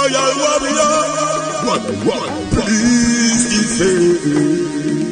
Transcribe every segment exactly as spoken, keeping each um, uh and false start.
Royal warrior. One by one, please defend.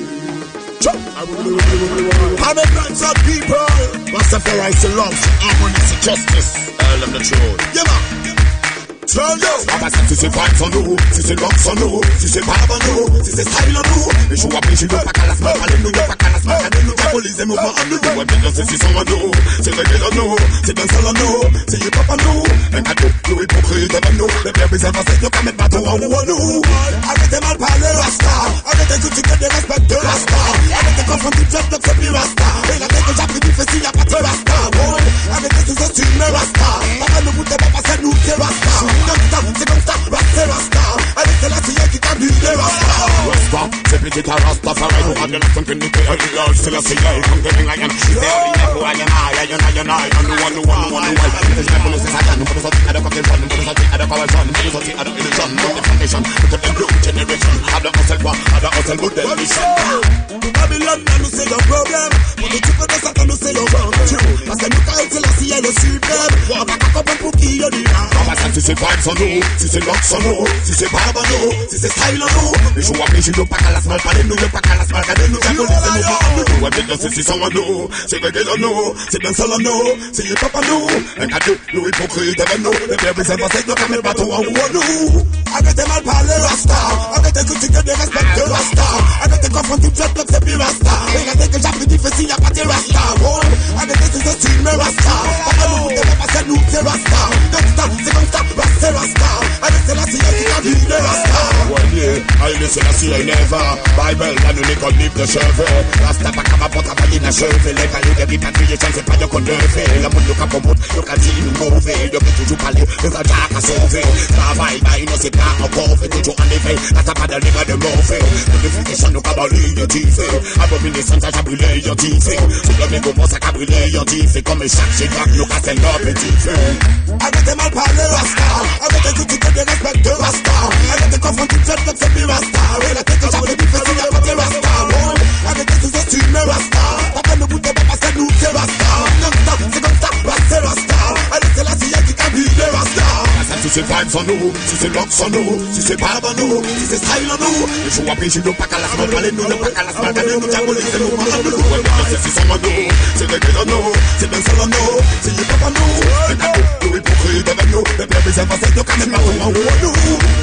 I'm a bunch of people. Rastafari is love, harmony, justice. I love the truth. Yeah, man. Turn down. Papa said si c'est vibes en nous, si c'est love en nous, si c'est vibe en nous, si c'est style en nous. Les jours après, je veux pas qu'à la semaine, allez-nous, pas qu'à la semaine, allez-nous, diabolise mouvements en nous. Ouais, bien sûr, c'est son en nous, c'est reggae en nous, c'est dancehall en nous, c'est hip-hop en nous. Un cadeau, nous hypocrites devant nous, les pères bizarres avancés, nous qu'à mettre bateau en nous en nous. Arrêtez mal parler Rasta, arrêtez tout de suite de respect de Rasta. Arrêtez confondre du job, donc c'est plus Rasta. Et la tête que j'ai pris du festival, y'a pas de Rasta. Arrêtez tout ce style, mais Rasta. Papa ne vous pas passer, nous c'est Rasta. C'est comme ça, Rasta, Rasta. Allez, c'est la tille qui t'a bu de Rasta. Rasta, c'est petit à Rasta, ça va nous rendre la continuité. C'est la C I A, comme que I am. C'est only who I am, I am, I am, I am. No one, no one, no one, no one. Because you never know this again. Put us out at the fucking sun, put us out at the corruption, put us out at the illusion, put the foundation, put the new generation. Have the hustle, have the hustle, good demolition. Babylon, nous c'est le problème. Pour les types de Satan, nous c'est le wrong. Parce que nous, quand c'est la C I A, le suprême. On va pas comprendre pour qui il y a du si c'est vibes en nous, si c'est locks en nous, si c'est barbe en nous, si c'est style en nous. Les jours après, je ne pas qu'à la semaine, pas les nous, pas qu'à la semaine, regardez nous, j'ai volé ces mouvements en nous. Ouais, bien sûr, c'est son en nous, c'est reggae en nous, c'est dancehall en nous, c'est hip-hop en nous. Un cadeau, nous hypocrites devant nous, les pères brisés avancés, nous camels bateaux en haut en nous. Arrêtez mal parler Rasta, arrêtez critiquer de respect de Rasta. Arrêtez confondre du job, donc c'est plus Rasta. Regardez que j'ai pris du festival, y'a pas de Rasta. Arrêtez tout ce style, mais Rasta. Papa nous vous devez passer, nous c'est Rasta. C'est comme ça. Rasta, Rasta, avec c'est la C I A qui t'a vu de Rasta. Well, yeah, I listen to C I A never. Bible, la nous l'école libre de cheveux. Rasta, pas capable pour travailler dans cheveux. Les cailloux de repatriation, c'est pas de qu'on devait. Le monde, le cap au bout, le cas dit nous mauvais. Il peut toujours parler, le cas d'arc à sauver. Travail, bah, il ne sait pas encore. Fait toujours en effet, la tapa de l'éma de mauvais. Le définition, nous cabalés, y'a diffé. Abomination, ça a brûlé, y'a diffé. Tout le monde commence à brûler, y'a diffé. Comme chaque chégac, nous casse le petit feu. Arrêtez mal parler, Rasta. Arrêtez tout de suite de respect de Rasta. Arrêtez confondre du job, donc c'est plus Rasta. Et la tête que j'ai fait du festival, y'a pas de Rasta. Arrêtez tout ce style, mais Rasta. Papa ne vous devez pas passer, nous c'est Rasta. C'est comme ça, Rasta, Rasta. Allez, c'est la C I A qui t'a vu de Rasta. Si c'est vibes en nous, si c'est locks en nous, si c'est barbe en nous, si c'est style en nous. Les jours après, je ne pas qu'à la semaine, allez-nous, ne pas qu'à la semaine, allez-nous, diabolise ces mouvements en nous. Ouais, bien sûr, c'est son en nous, c'est reggae en nous, c'est dancehall en nous, c'est hip-hop en nous. Un cadeau, nous hypocrites devant nous, les pères bizarres avancés, nous camels bateaux en haut en nous.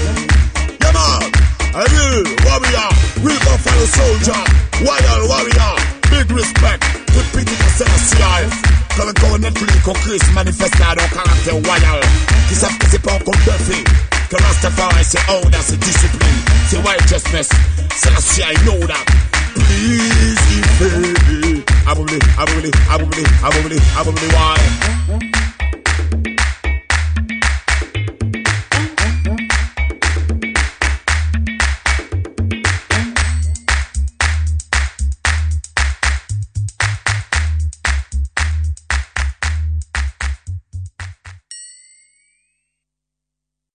Yeah man, a real warrior, real buffalo soldier, royal warrior, big respect, to P T for C I A. Comme un cornet public au Christ manifestado au caractère royal, qui savent que c'est pas encore buffé. Que Rastafari c'est order, c'est discipline, c'est righteousness, c'est la C I A, know that. Please give me, I believe, I believe, I believe, I believe, I believe, why?